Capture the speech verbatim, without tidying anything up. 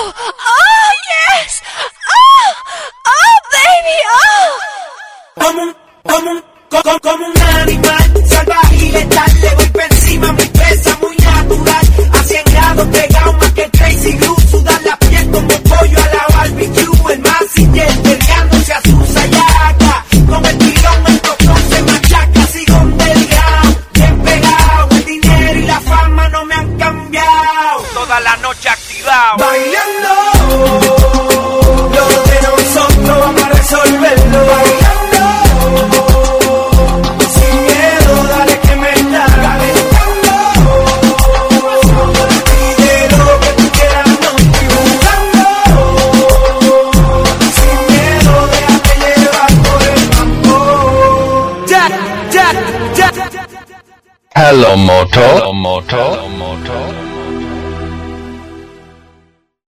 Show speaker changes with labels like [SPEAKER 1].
[SPEAKER 1] Oh, oh, yes. Oh, oh, baby, oh.
[SPEAKER 2] Como un, como un, como, como un animal salvaje y letal. Le voy por encima, muy presa, muy natural. A cien grados pegado más que Crazy Glue. Sudar la piel como pollo a la barbecue. El Mazinger peleándose a su sayaca. Con el tirón el tocón se machaca. Sigo underground, bien pegado. El dinero y la fama no me han cambiado.
[SPEAKER 3] Toda la noche activado.
[SPEAKER 2] Bailando, lo de nosotros vamos a resolverlo. Bailando, sin miedo, dale que me da. Calentando, pide lo que tú quieras, no estoy buscando. Sin miedo, déjate llevar por el mambo. Jack, Jack, Jack.
[SPEAKER 4] Hello, Moto. Hello, Moto.